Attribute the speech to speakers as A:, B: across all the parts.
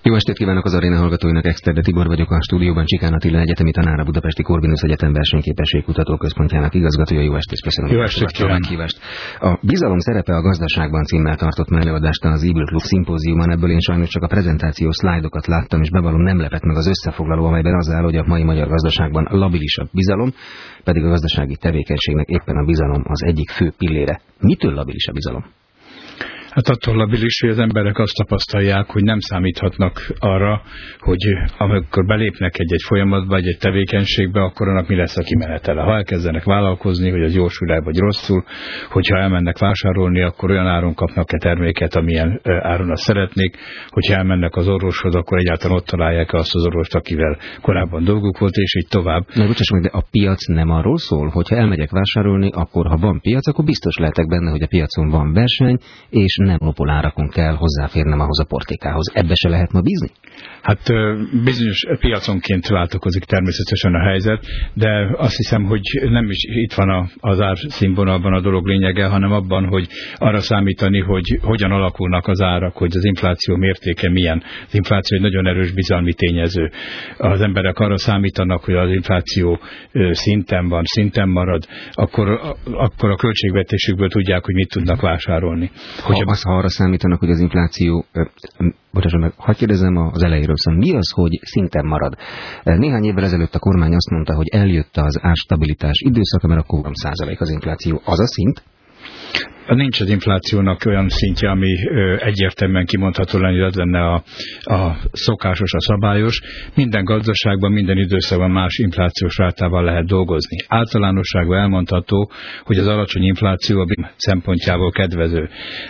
A: Jó estét kívánok az aréna hallgatóinak, Exterde Tibor vagyok, a stúdióban Csikán Attila egyetemi tanár, a Budapesti Corvinus Egyetem Versenyképesség Kutatóközpontjának igazgatója. Jó estét, köszönöm.
B: Jó estét kívánok.
A: A bizalom szerepe a gazdaságban címmel tartott már előadást az Eagle Club szimpóziumon, ebből én sajnos csak a prezentációs szlájdokat láttam, és bevallom, nem lepett meg az összefoglaló, amelyben az áll, hogy a mai magyar gazdaságban labilis a bizalom, pedig a gazdasági tevékenységnek éppen a bizalom az egyik fő pillére. Mitől labilis a bizalom?
B: Hát attól labilis, hogy az emberek azt tapasztalják, hogy nem számíthatnak arra, hogy amikor belépnek egy folyamatba, egy tevékenységbe, akkor annak mi lesz a kimenetele. Ha elkezdenek vállalkozni, hogy az jósul-e vagy rosszul, hogyha elmennek vásárolni, akkor olyan áron kapnak-e terméket, amilyen áron azt szeretnék, hogyha elmennek az orvoshoz, akkor egyáltalán ott találják azt az orvost, akivel korábban dolguk volt, és így tovább.
A: Na, bocsáss meg, de a piac nem arról szól, hogyha elmegyek vásárolni, akkor ha van piac, akkor biztos lehetek benne, hogy a piacon van verseny, és nem monopolárakon kell hozzáférnem ahhoz a portékához. Ebbe se lehet ma bízni?
B: Hát bizonyos piaconként változik természetesen a helyzet, de azt hiszem, hogy nem is itt van az árszínvonalban a dolog lényege, hanem abban, hogy arra számítani, hogy hogyan alakulnak az árak, hogy az infláció mértéke milyen. Az infláció egy nagyon erős bizalmi tényező. Az emberek arra számítanak, hogy az infláció szinten marad, akkor a költségvetésükből tudják, hogy mit tudnak vásárolni.
A: Ha arra számítanak, hogy az infláció, hadd kérdezem az elejéről, szóval mi az, hogy szinten marad? Néhány évvel ezelőtt a kormány azt mondta, hogy eljött az árstabilitás időszaka, mert akkor 3% az infláció. Az a szint?
B: Nincs az inflációnak olyan szintje, ami egyértelműen kimondható lenni, hogy az lenne a szokásos, a szabályos. Minden gazdaságban, minden időszakban más inflációs rátával lehet dolgozni. Általánosságban elmondható, hogy az alacsony infláció a szempontjából kedvező.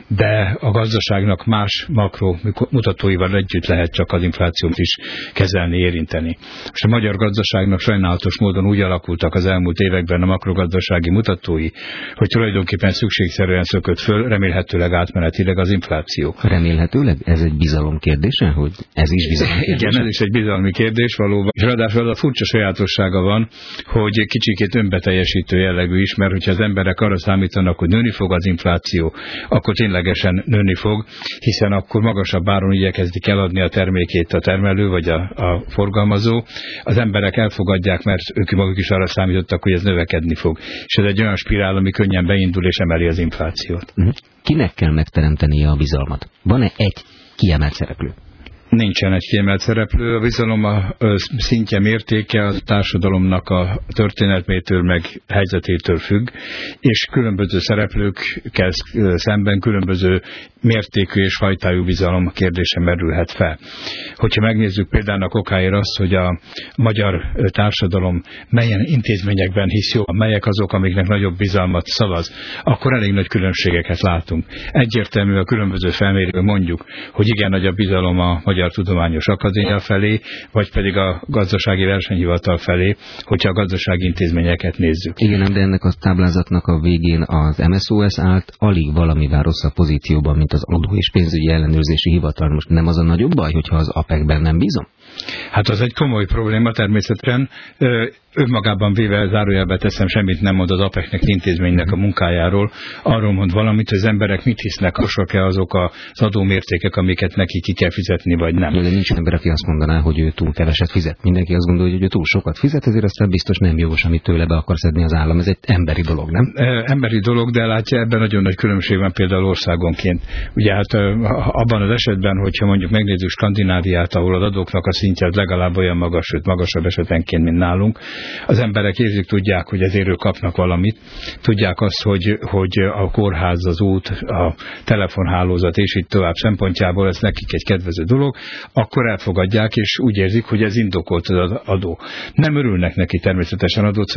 B: De a gazdaságnak más makro mutatóival együtt lehet csak az inflációt is kezelni, érinteni. És a magyar gazdaságnak sajnálatos módon úgy alakultak az elmúlt években a makrogazdasági mutatói, hogy tulajdonképpen szükségszerűen szökött föl, remélhetőleg átmenetileg az infláció.
A: Remélhetőleg? Ez egy bizalom kérdése, hogy ez is bizalmi kérdés?
B: Igen, ez is egy bizalmi kérdés valóban. És ráadásul az a furcsa sajátossága van, hogy kicsikét önbeteljesítő jellegű is, mert hogyha az emberek arra számítanak, hogy nőni fog az infláció, akkor ténylegesen nőni fog, hiszen akkor magasabb áron igyekezdik eladni a termékét a termelő vagy a forgalmazó. Az emberek elfogadják, mert ők maguk is arra számítottak, hogy ez növekedni fog. És ez egy olyan spirál, ami könnyen beindul és emeli az inflációt.
A: Kinek kell megteremtenie a bizalmat? Van-e egy kiemelt szereplő?
B: Nincsen egy kiemelt szereplő. A bizalom a szintje, mértéke a társadalomnak a történetmétől meg helyzetétől függ, és különböző szereplőkkel szemben különböző mértékű és fajtájú bizalom kérdése merülhet fel. Hogyha megnézzük például a okáért azt, hogy a magyar társadalom melyen intézményekben hisz jó, melyek azok, amiknek nagyobb bizalmat szavaz, akkor elég nagy különbségeket látunk. Egyértelmű a különböző felmérők mondjuk, hogy igen nagy a bizalom a Magyar Tudományos Akadémia felé, vagy pedig a Gazdasági Versenyhivatal felé, hogyha a gazdasági intézményeket nézzük.
A: Igen, de ennek a táblázatnak a végén az MSOS állt alig valamivel rosszabb pozícióban, mint az Adó- és Pénzügyi Ellenőrzési Hivatal. Most nem az a nagyobb baj, hogyha az APEC-ben nem bízom?
B: Hát az egy komoly probléma természetesen. Önmagában véve zárójelbe teszem, semmit nem mond az APEC-nek, intézménynek a munkájáról. Arról mond valamit, hogy az emberek mit hisznek, osak-e azok az adómértékek, amiket neki ki kell fizetni, vagy nem.
A: De nincs ember, aki azt mondaná, hogy ő túl keveset fizet. Mindenki azt gondolja, hogy ő túl sokat fizet, ezért aztán biztos nem jogos, amit tőle be akar szedni az állam. Ez egy emberi dolog, nem?
B: Emberi dolog, de látja, ebben nagyon nagy különbség van például országonként. Ugye hát abban az esetben, hogyha mondjuk megnézzük Skandináviát, ahol az adóknak a szintje az legalább olyan magas, sőt magasabb esetenként, mint nálunk, az emberek érzik, tudják, hogy ezért ők kapnak valamit. Tudják azt, hogy a kórház, az út, a telefonhálózat és így tovább szempontjából ez nekik egy kedvező dolog, akkor elfogadják, és úgy érzik, hogy ez indokolt az adó. Nem örülnek neki természetesen, adót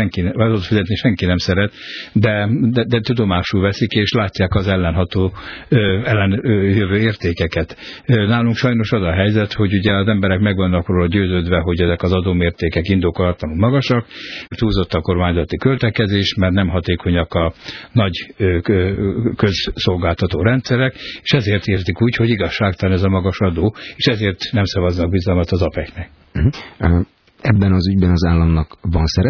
B: fizetni senki nem szeret, de tudomásul veszik, és látják az ellenjövő értékeket. Nálunk sajnos az a helyzet, hogy ugye az emberek meg vannak róla győződve, hogy ezek az adómértékek indokolatlanul magasak, túlzott a kormányzati költekezés, mert nem hatékonyak a nagy közszolgáltató rendszerek, és ezért érzik úgy, hogy igazságtalan ez a magas adó, és ezért nem szavaznak bizalmat az APEC-nek.
A: Ebben az ügyben az államnak van szerepe?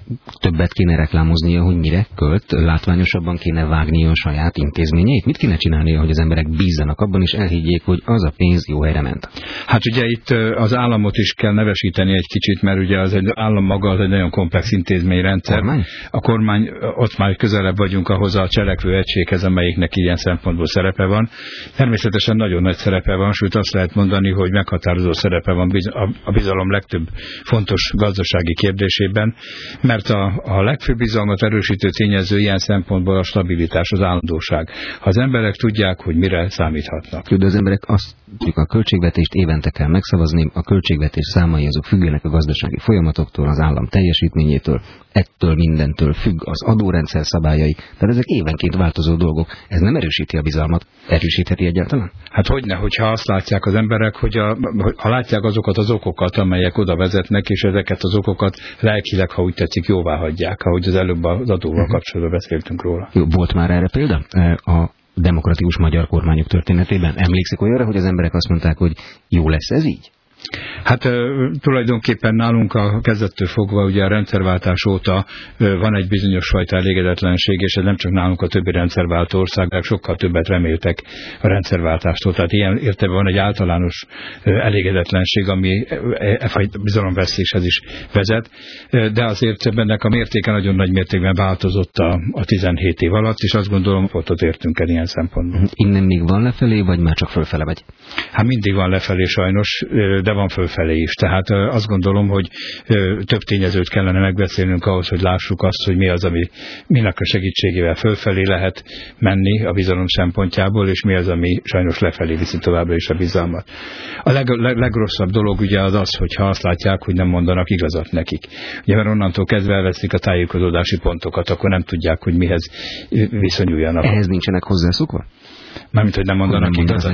A: többet kéne reklámoznia, hogy mire költ, látványosabban kéne vágnia a saját intézményeit? Mit kéne csinálnia, hogy az emberek bízzanak abban, és elhiggyék, hogy az a pénz jó helyre ment?
B: Hát ugye itt az államot is kell nevesíteni egy kicsit, mert ugye az egy állam maga az egy nagyon komplex intézményrendszer. A kormány, ott már közelebb vagyunk ahhoz a cselekvő egységhez, amelyiknek ilyen szempontból szerepe van. Természetesen nagyon nagy szerepe van, sőt azt lehet mondani, hogy meghatározó szerepe van a bizalom legtöbb fontos gazdasági kérdésében, mert a legfőbb bizalmat erősítő tényező ilyen szempontból a stabilitás, az állandóság. Ha az emberek tudják, hogy mire számíthatnak.
A: De az emberek azt tudjuk, a költségvetést évente kell megszavazni, a költségvetés számai azok függenek a gazdasági folyamatoktól, az állam teljesítményétől, ettől mindentől függ az adórendszer szabályai, tehát ezek évenként változó dolgok. Ez nem erősíti a bizalmat? Erősítheti egyáltalán?
B: Hát hogyne, hogyha azt látják az emberek, ha látják azokat az okokat, amelyek oda vezetnek, és ezeket az okokat lelkileg, ha úgy tetszik, jóvá hagyják, ahogy az előbb az adóval kapcsolatban beszéltünk róla.
A: Jó, volt már erre példa? A demokratikus magyar kormányok történetében emlékszik olyanra, hogy az emberek azt mondták, hogy jó lesz ez így?
B: Hát tulajdonképpen nálunk a kezdettől fogva, ugye a rendszerváltás óta van egy bizonyos fajta elégedetlenség, és ez nem csak nálunk, a többi rendszerváltó országok sokkal többet reméltek a rendszerváltástól. Tehát ilyen értelemben van egy általános elégedetlenség, ami bizalomvesztéshez is vezet, de azért ennek a mértéke nagyon nagy mértékben változott a 17 év alatt, és azt gondolom, ott értünk el ilyen szempontból.
A: Innen még van lefelé, vagy már csak fölfele megy?
B: Hát mindig van lefelé sajnos, de van fölfelé is. Tehát azt gondolom, hogy több tényezőt kellene megbeszélnünk ahhoz, hogy lássuk azt, hogy mi az, minek a segítségével fölfelé lehet menni a bizalom szempontjából, és mi az, ami sajnos lefelé viszi továbbra is a bizalmat. A legrosszabb dolog ugye az, hogyha azt látják, hogy nem mondanak igazat nekik. Ugye, mert onnantól kezdve elveszik a tájékozódási pontokat, akkor nem tudják, hogy mihez viszonyuljanak.
A: Ehhez nincsenek hozzászokva?
B: Mármint, hogy nem mondanak igazat.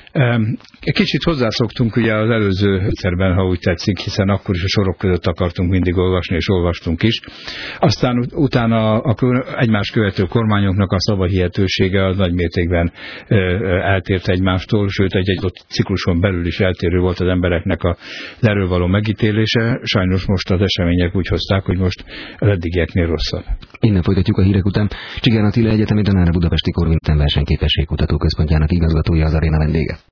B: Kicsit hozzászoktunk ugye az előző rendszerben, ha úgy tetszik, hiszen akkor is a sorok között akartunk mindig olvasni, és olvastunk is. Aztán utána egymás követő kormányoknak a szavahihetősége az nagy mértékben eltért egymástól, sőt egy cikluson belül is eltérő volt az embereknek az erről való megítélése. Sajnos most az események úgy hozták, hogy most az eddigieknél rosszabb.
A: Innen folytatjuk a hírek után. Csigán Attila egyetemi tanár, a Budapesti Corvinten versenyképességkutató központjának igazgatója, az aréna vendége.